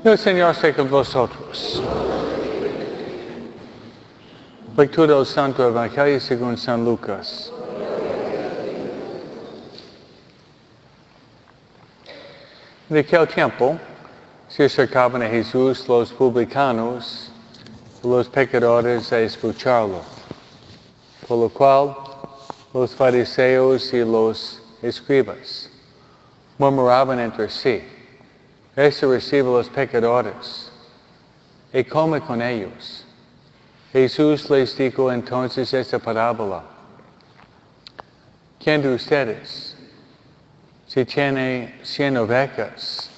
El Señor esté con vosotros. Lectura del Santo Evangelio según San Lucas. En aquel tiempo se acercaban a Jesús los publicanos y los pecadores a escucharlo, por lo cual los fariseos y los escribas murmuraban entre sí: este recibe a los pecadores y come con ellos. Jesús les dijo entonces esta parábola: ¿quién de ustedes, si tiene 100 ovejas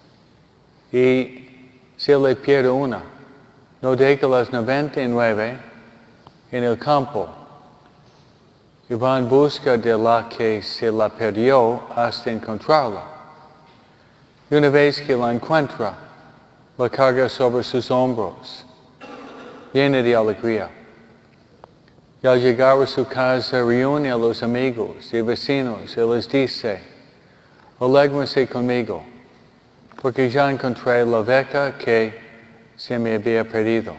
y se le pierde una, no deja las 99 en el campo y va en busca de la que se la perdió hasta encontrarla? Y una vez que la encuentra, la carga sobre sus hombros, llena de alegría. Y al llegar a su casa reúne a los amigos y vecinos y les dice: alégrense conmigo, porque ya encontré la oveja que se me había perdido.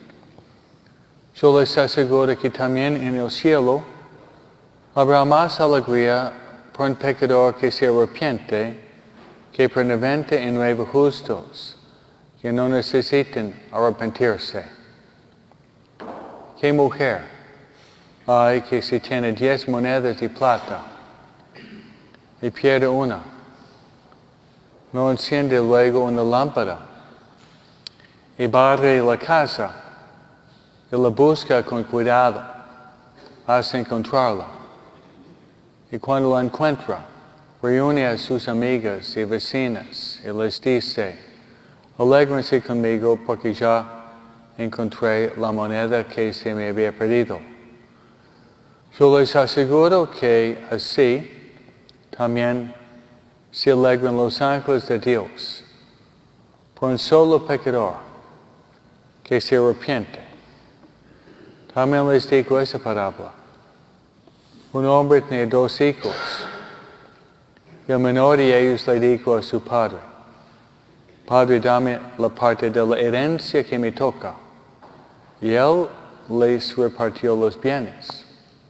Yo les aseguro que también en el cielo habrá más alegría por un pecador que se arrepiente que por 99 justos que no necesitan arrepentirse. ¿Qué mujer hay que si tiene 10 monedas de plata y pierde una, no enciende luego una lámpara y barre la casa y la busca con cuidado hasta encontrarla? Y cuando la encuentra, reúne a sus amigas y vecinas y les dice: alégrense conmigo porque ya encontré la moneda que se me había perdido. Yo les aseguro que así también se alegran los ángeles de Dios por un solo pecador que se arrepiente. También les digo esa parábola: un hombre tenía 2 hijos, y el menor de ellos le dijo a su padre: Padre, dame la parte de la herencia que me toca. Y él les repartió los bienes.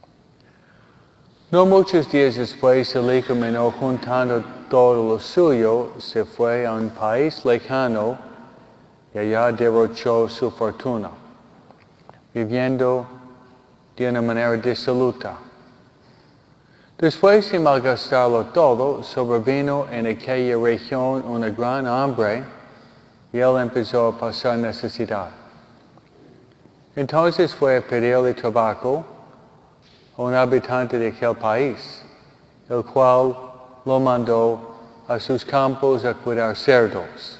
No muchos días después, el hijo menor, juntando todo lo suyo, se fue a un país lejano y allá derrochó su fortuna, viviendo de una manera disoluta. Después de malgastarlo todo, sobrevino en aquella región una gran hambre y él empezó a pasar necesidad. Entonces fue a pedirle trabajo a un habitante de aquel país, el cual lo mandó a sus campos a cuidar cerdos.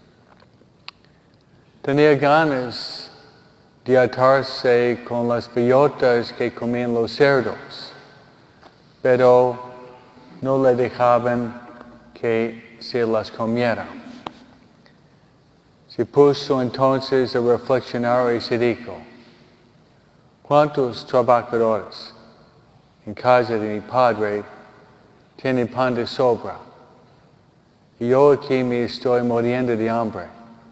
Tenía ganas de atarse con las bellotas que comían los cerdos, pero no le dejaban que se las comiera. Se puso entonces a reflexionar y se dijo: ¿cuántos trabajadores en casa de mi padre tienen pan de sobra? Y yo aquí me estoy muriendo de hambre.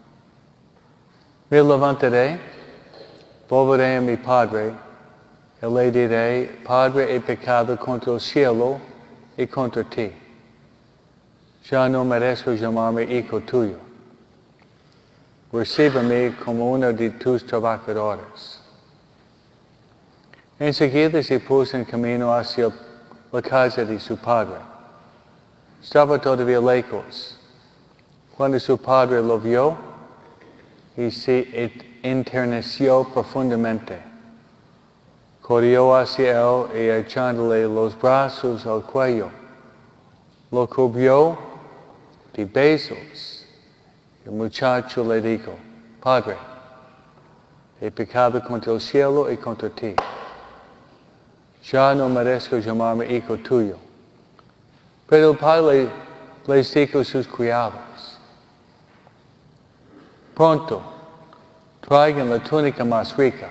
Me levantaré, volveré a mi padre y le diré: Padre, he pecado contra el cielo y contra ti. Ya no merezco llamarme hijo tuyo. Recíbeme como uno de tus trabajadores. Enseguida se puso en camino hacia la casa de su padre. Estaba todavía lejos. Cuando su padre lo vio, y se enterneció profundamente, corrió hacia él y echándole los brazos al cuello, lo cubrió de besos. El muchacho le dijo: Padre, he pecado contra el cielo y contra ti. Ya no merezco llamarme hijo tuyo. Pero el padre les dijo a sus criados: pronto, traigan la túnica más rica,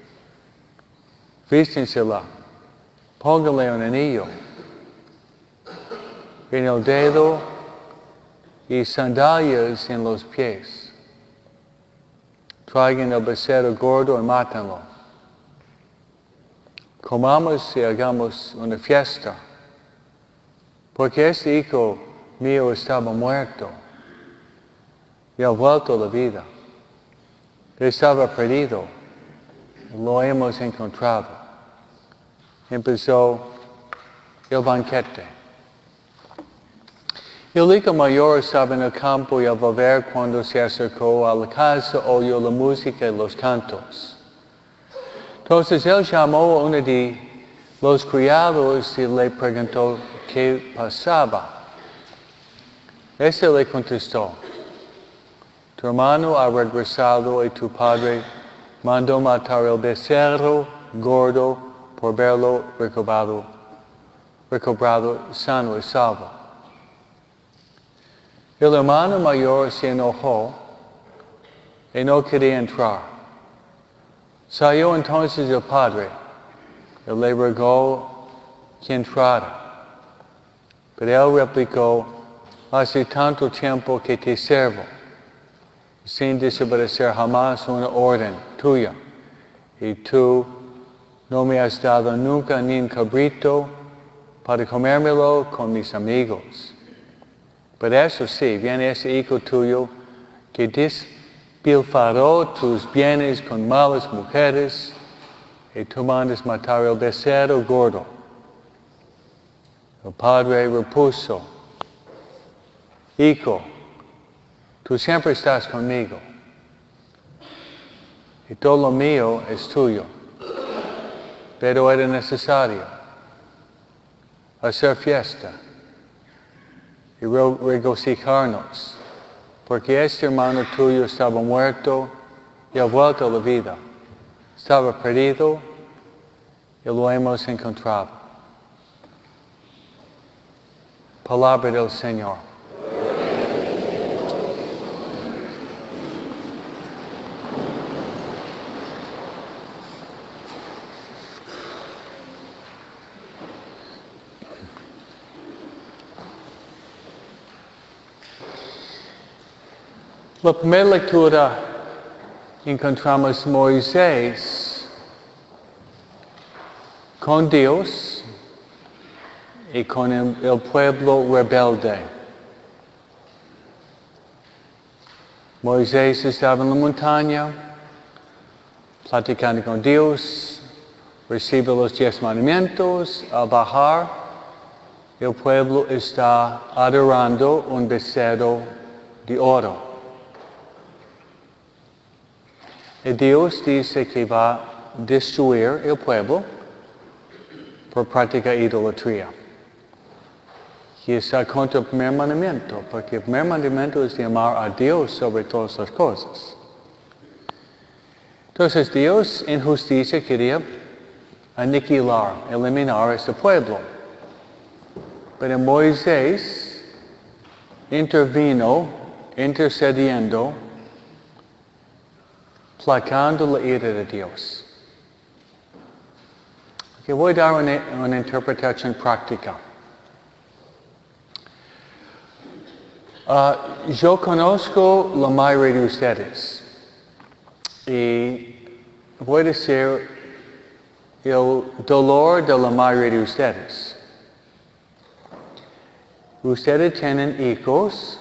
vístensela, pónganle un anillo en el dedo y sandalias en los pies. traigan el becerro gordo y mátenlo. Comamos y hagamos una fiesta, porque este hijo mío estaba muerto y ha vuelto a la vida. Estaba perdido, lo hemos encontrado. Empezó el banquete. El hijo mayor estaba en el campo y al volver cuando se acercó a la casa oyó la música y los cantos. Entonces él llamó a uno de los criados y le preguntó qué pasaba. Este le contestó: tu hermano ha regresado y tu padre mandó matar el becerro gordo por verlo recobrado sano y salvo. El hermano mayor se enojó y no quería entrar. Salió entonces el padre y le rogó que entrara. Pero él replicó: hace tanto tiempo que te sirvo, sin desobedecer jamás una orden tuya, y tú no me has dado nunca ni un cabrito para comérmelo con mis amigos. Pero eso sí, viene ese hijo tuyo que despilfarró tus bienes con malas mujeres y tú mandas matar el becerro gordo. El padre repuso: hijo, tú siempre estás conmigo y todo lo mío es tuyo. Pero era necesario hacer fiesta y regocijarnos, porque este hermano tuyo estaba muerto y ha vuelto a la vida. Estaba perdido y lo hemos encontrado. Palabra del Señor. La primera lectura encontramos Moisés con Dios y con el pueblo rebelde. Moisés estaba en la montaña, platicando con Dios, recibe los 10 mandamientos. Al bajar, el pueblo está adorando un becerro de oro. Y Dios dice que va a destruir el pueblo por practicar idolatría. Y está contra el primer mandamiento, porque el primer mandamiento es de amar a Dios sobre todas las cosas. Entonces Dios en justicia quería aniquilar, eliminar a este pueblo. Pero Moisés intervino, intercediendo, placando la ira de Dios. Okay, voy a dar una interpretación práctica. Yo conozco la mayoría de ustedes y voy a decir el dolor de la mayoría de ustedes. Ustedes tienen hijos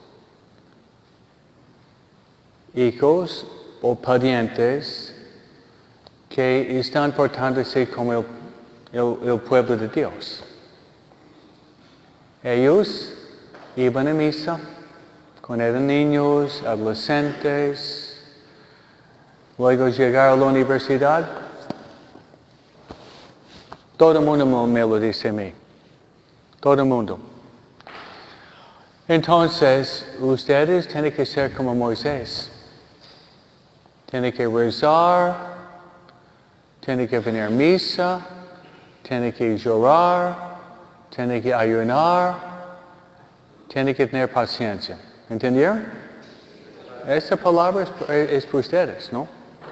o parientes que están portándose como el pueblo de Dios. Ellos iban a misa cuando eran niños, adolescentes, luego llegaron a la universidad. Todo el mundo me lo dice a mí. Todo el mundo. Entonces, ustedes tienen que ser como Moisés. Tienen que rezar, tienen que venir a misa, tienen que llorar, tienen que ayunar, tienen que tener paciencia. ¿Entendieron? Esta palabra es para ustedes, ¿no?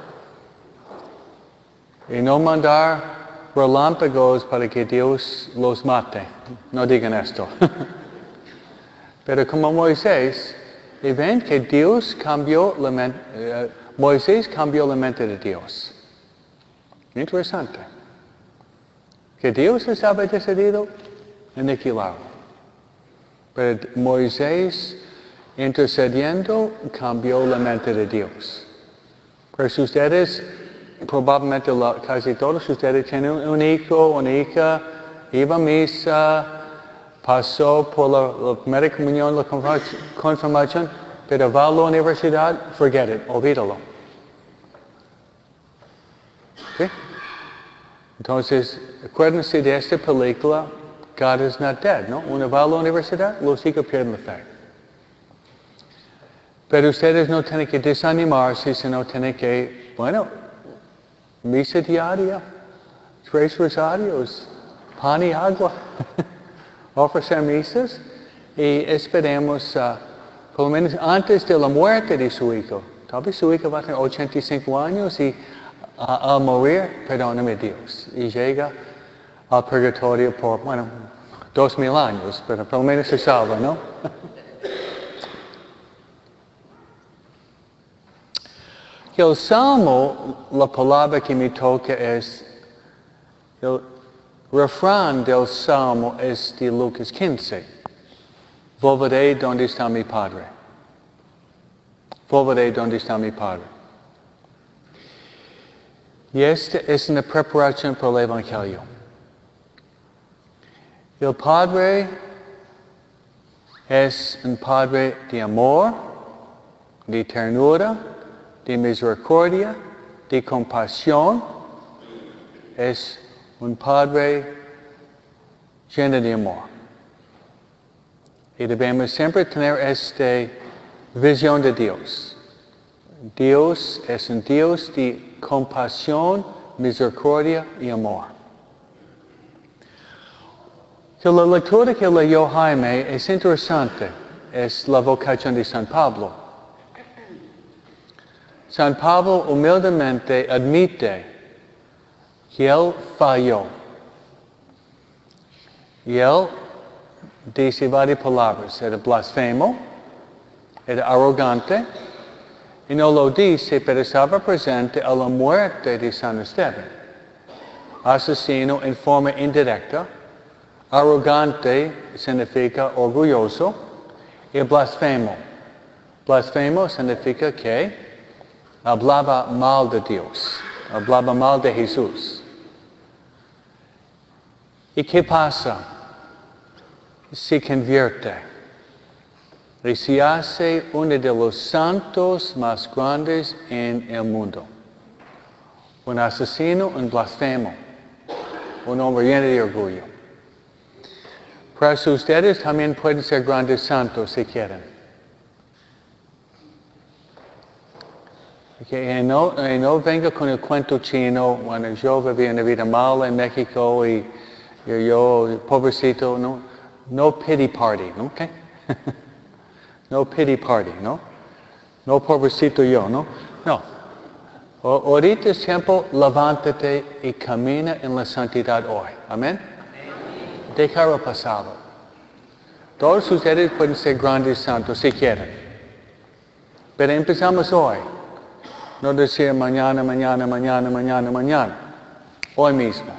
Y no mandar relámpagos para que Dios los mate. No digan esto. Pero como Moisés, y ven que Dios cambió Moisés cambió la mente de Dios. Interesante. Que Dios estaba decidido en aniquilarlo. Pero Moisés intercediendo cambió la mente de Dios. Pero si ustedes, probablemente casi todos ustedes tienen un hijo, una hija, iba a misa, pasó por la primera comunión, la confirmación, pero va a la universidad, forget it, olvídalo. ¿Sí? Entonces, acuérdense de esta película, God is not dead, ¿no? Uno va a la universidad, los hijos pierden la fe. Pero ustedes no tienen que desanimarse, sino tienen que, bueno, misa diaria, 3 rosarios, pan y agua, ofrecer misas y esperemos, por lo menos antes de la muerte de su hijo. Tal vez su hijo va a tener 85 años y al morir, perdóname Dios, y llega al purgatorio por, 2000 años, pero por lo menos se salva, ¿no? El salmo, la palabra que me toca es, el refrán del salmo es de Lucas 15. Volveré donde está mi Padre. Volveré donde está mi Padre. Y esta es una preparación para el Evangelio. El Padre es un Padre de amor, de ternura, de misericordia, de compasión. Es un Padre lleno de amor. Y debemos siempre tener esta visión de Dios. Dios es un Dios de compasión, misericordia y amor. Que la lectura que leyó Jaime es interesante. Es la vocación de San Pablo. San Pablo humildemente admite que él falló. Y él dice varias palabras. Era blasfemo, era arrogante, y no lo dice, pero estaba presente a la muerte de San Esteban. Asesino en forma indirecta, arrogante significa orgulloso, y blasfemo. Blasfemo significa que hablaba mal de Dios, hablaba mal de Jesús. ¿Y qué pasa? Se convierte y se hace uno de los santos más grandes en el mundo. Un asesino, un blasfemo, un hombre lleno de orgullo. Pero ustedes también pueden ser grandes santos si quieren. Y no venga con el cuento chino, bueno, yo vivía una vida mala en México y yo pobrecito, no pity party, ¿no? Okay? No pity party, ¿no? No pobrecito yo, ¿no? No. Ahorita es tiempo, levántate y camina en la santidad hoy. Amén. Dejar el pasado. Todos ustedes pueden ser grandes santos si quieren. Pero empezamos hoy. No decir mañana. Hoy mismo.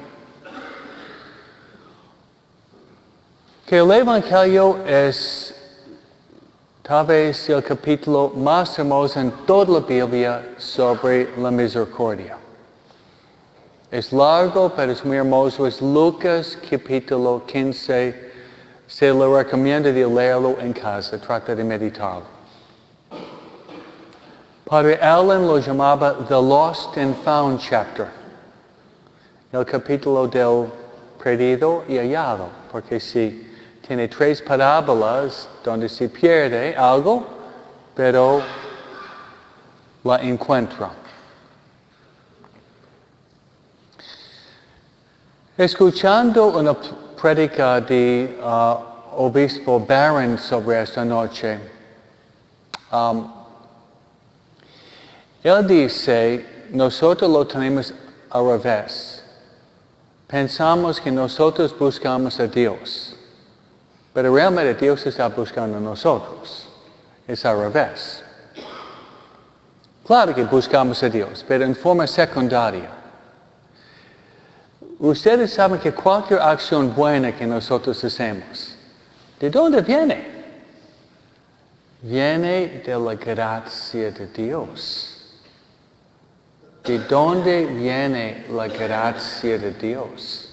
Que el Evangelio es tal vez el capítulo más hermoso en toda la Biblia sobre la misericordia. Es largo, pero es muy hermoso. Es Lucas capítulo 15. Se lo recomiendo de leerlo en casa. Trata de meditarlo. Padre Allen lo llamaba The Lost and Found Chapter. El capítulo del perdido y hallado. Porque si tiene 3 parábolas donde se pierde algo, pero la encuentra. Escuchando una prédica de obispo Barron sobre esta noche, él dice, nosotros lo tenemos al revés. Pensamos que nosotros buscamos a Dios, pero realmente Dios está buscando a nosotros. es al revés. Claro que buscamos a Dios, pero en forma secundaria. Ustedes saben que cualquier acción buena que nosotros hacemos, ¿de dónde viene? Viene de la gracia de Dios. ¿De dónde viene la gracia de Dios?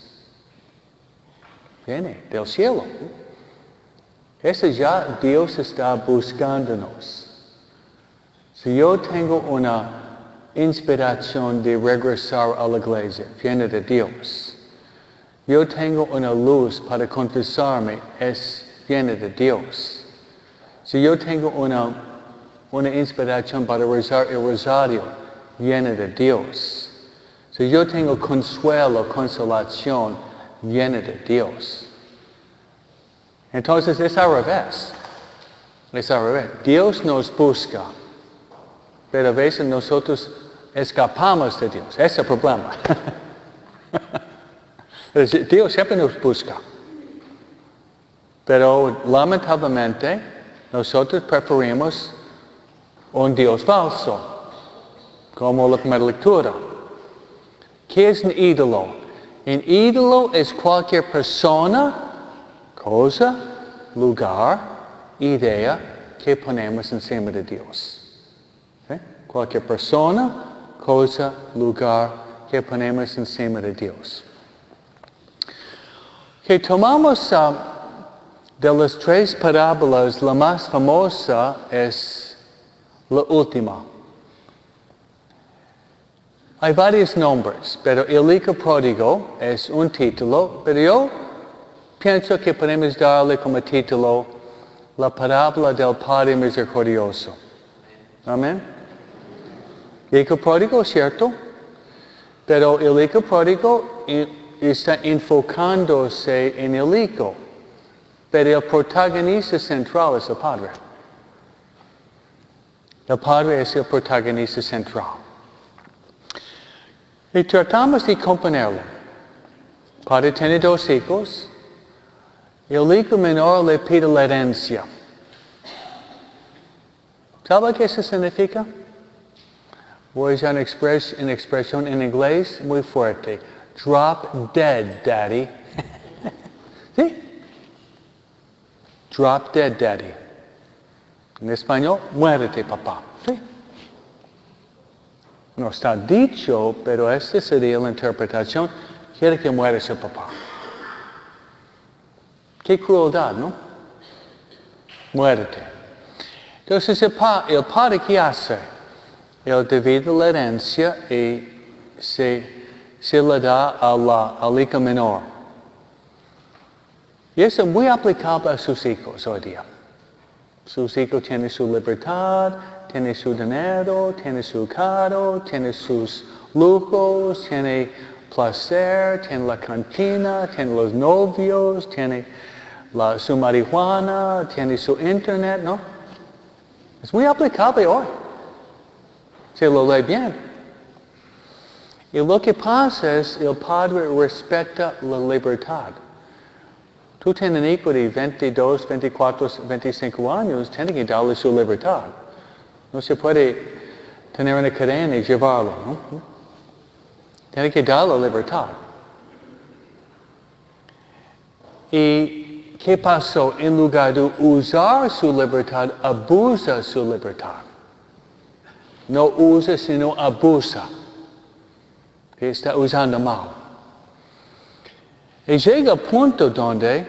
Viene del cielo. Eso ya Dios está buscándonos. Si yo tengo una inspiración de regresar a la iglesia, viene de Dios. Yo tengo una luz para confesarme, viene de Dios. Si yo tengo una inspiración para rezar el rosario, viene de Dios. Si yo tengo consuelo, consolación, viene de Dios. Entonces es al revés. Es al revés. Dios nos busca, pero a veces nosotros escapamos de Dios. Ese es el problema. Dios siempre nos busca. Pero lamentablemente nosotros preferimos un Dios falso, como la primera lectura. ¿Qué es un ídolo? Un ídolo es cualquier persona, cosa, lugar, idea que ponemos encima de Dios. ¿Sí? Cualquier persona, cosa, lugar que ponemos encima de Dios. Que tomamos de las tres parábolas, la más famosa es la última. Hay varios nombres, pero el hijo pródigo es un título, pero yo pienso que podemos darle como título la parábola del Padre Misericordioso. Amén. El hijo pródigo, ¿cierto? Pero el hijo pródigo está enfocándose en el hijo, pero el protagonista central es el Padre. El Padre es el protagonista central. Y tratamos de componerlo. Padre tiene dos hijos. El hijo menor le pide la herencia. ¿Sabe qué eso significa? Voy a usar una expresión en inglés muy fuerte. Drop dead, daddy. ¿Sí? Drop dead, daddy. En español, muérete, papá. ¿Sí? No está dicho, pero esta sería la interpretación. Quiere que muera su papá. Qué crueldad, ¿no? Muérete. Entonces el padre, ¿qué hace? Él divide la herencia y se la da al hijo menor. Y eso es muy aplicable a sus hijos hoy día. Sus hijos tienen su libertad, tienen su dinero, tienen su carro, tienen sus lujos, tienen placer, tienen la cantina, tienen los novios, tienen su marihuana, tienen su internet, ¿no? Es muy aplicable hoy. Se lo lee bien. Y lo que pasa es el padre respeta la libertad. Tú tienes un hijo de 22, 24, 25 años, tienes que darle su libertad. No se puede tener una cadena y llevarlo, ¿no? Tienes que darle libertad. ¿Y qué pasó? En lugar de usar su libertad, abusa su libertad. No usa, sino abusa. Que está usando mal. Y llega al punto donde,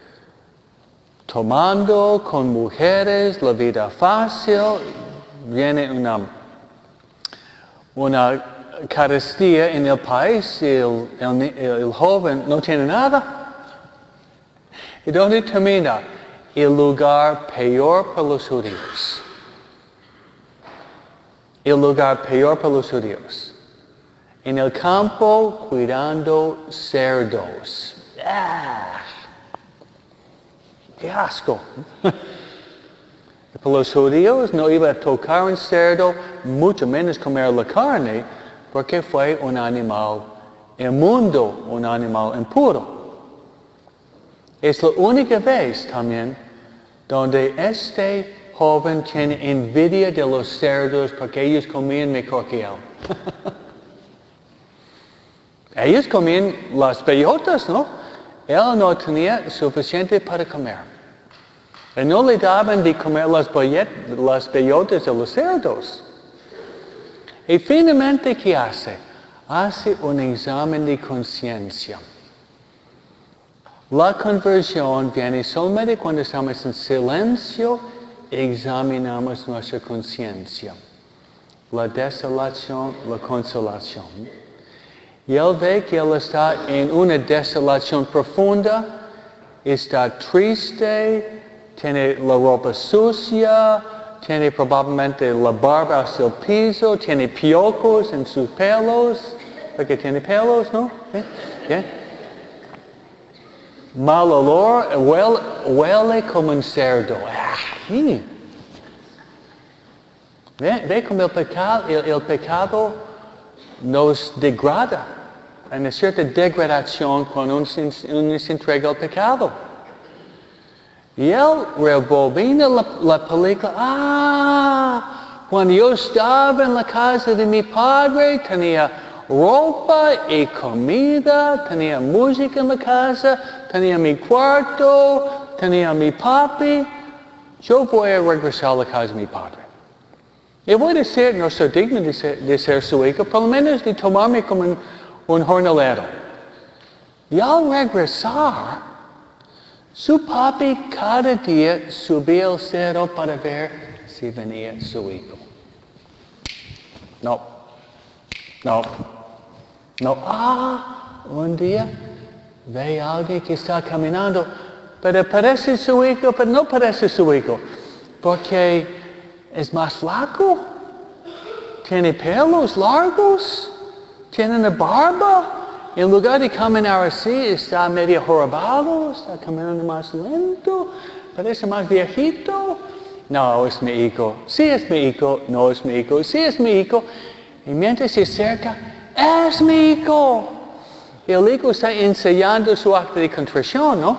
tomando con mujeres la vida fácil, viene una carestía en el país y el joven no tiene nada. ¿Y dónde termina? El lugar peor para los judíos. El lugar peor para los judíos. En el campo cuidando cerdos. ¡Ah! ¡Qué asco! Para los judíos no iba a tocar un cerdo, mucho menos comer la carne, porque fue un animal inmundo, un animal impuro. Es la única vez también donde este joven tiene envidia de los cerdos porque ellos comían mejor que él. Ellos comían las bellotas, ¿no? Él no tenía suficiente para comer. Y no le daban de comer las bellotas de los cerdos. Y finalmente, ¿qué hace? Hace un examen de conciencia. La conversión viene solamente cuando estamos en silencio, examinamos nuestra conciencia. La desolación, la consolación. Y él ve que él está en una desolación profunda, está triste, tiene la ropa sucia, tiene probablemente la barba hasta el piso, tiene piojos en sus pelos, porque tiene pelos, ¿no? ¿Bien? Mal olor, huele como un cerdo. Ve como el pecado nos degrada. Hay una cierta degradación cuando uno se entrega al pecado. Y él rebobina la película. Cuando yo estaba en la casa de mi padre, tenía ropa y comida, tenía música en la casa, tenía mi cuarto, tenía mi papi. Yo voy a regresar a la casa de mi padre. Y voy a ser, no soy digno de ser su hijo, por lo menos de tomarme como un jornalero. Y al regresar, su papi cada día subía al cerro para ver si venía su hijo. No. Un día ve a alguien que está caminando, pero parece su hijo, pero no parece su hijo, porque es más flaco, tiene pelos largos, tiene una barba. En lugar de caminar así, está medio jorobado, está caminando más lento, parece más viejito. No, es mi hijo. Sí es mi hijo, no es mi hijo. Sí es mi hijo. Y mientras se acerca, es mi hijo. Y el hijo está ensayando su acto de contrición, ¿no?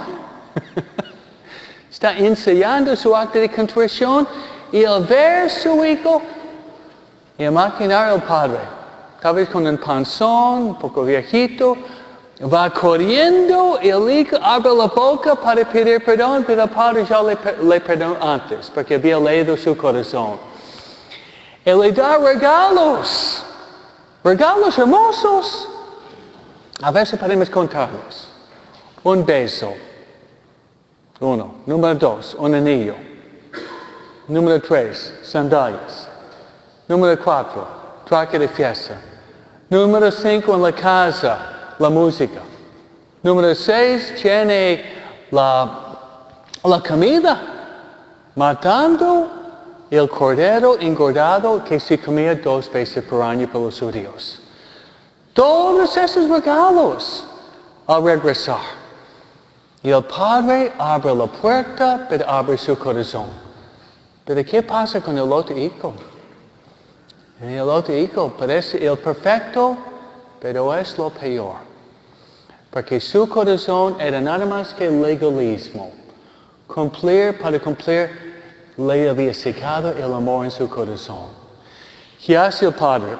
Está ensayando su acto de contrición y al ver su hijo, imaginar al padre. Tal vez con un panzón, un poco viejito, va corriendo y el hijo abre la boca para pedir perdón, pero el padre ya le perdonó antes, porque había leído su corazón. Y le da regalos hermosos. A veces podemos contarlos. Un beso, 1. Número 2, un anillo. Número 3, sandalias. Número 4, traje de fiesta. Número 5, en la casa, la música. Número 6, tiene la comida, matando el cordero engordado que se comía 2 veces por año por los judíos. Todos esos regalos al regresar. Y el padre abre la puerta, pero abre su corazón. Pero ¿qué pasa con el otro hijo? El otro hijo parece el perfecto, pero es lo peor. Porque su corazón era nada más que legalismo. Para cumplir, le había secado el amor en su corazón. ¿Qué hace el padre?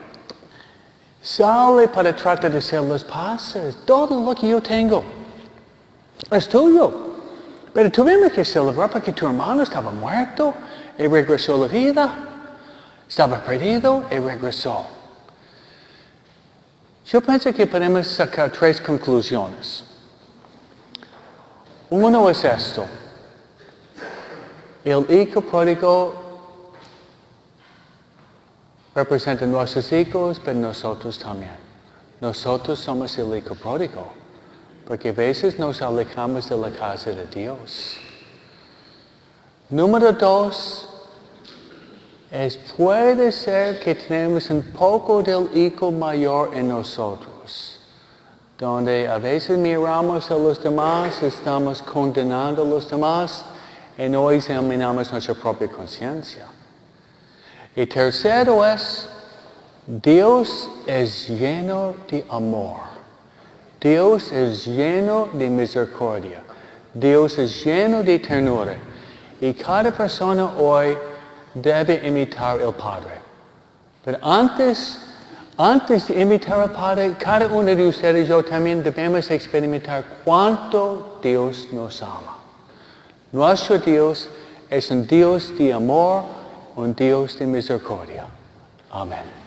Sale para tratar de hacer las paces. Todo lo que yo tengo es tuyo. Pero tuvimos que celebrar porque tu hermano estaba muerto y regresó a la vida. Estaba perdido y regresó. Yo pienso que podemos sacar 3 conclusiones. Uno es esto. El hijo pródigo representa a nuestros hijos, pero nosotros también. Nosotros somos el hijo pródigo, porque a veces nos alejamos de la casa de Dios. Número 2, puede ser que tenemos un poco del hijo mayor en nosotros, donde a veces miramos a los demás, estamos condenando a los demás, y no examinamos nuestra propia conciencia. Y tercero es, Dios es lleno de amor. Dios es lleno de misericordia. Dios es lleno de ternura. Y cada persona hoy debe imitar al Padre. Pero antes de imitar al Padre, cada uno de ustedes y yo también debemos experimentar cuánto Dios nos ama. Nuestro Dios es un Dios de amor, un Dios de misericordia. Amén.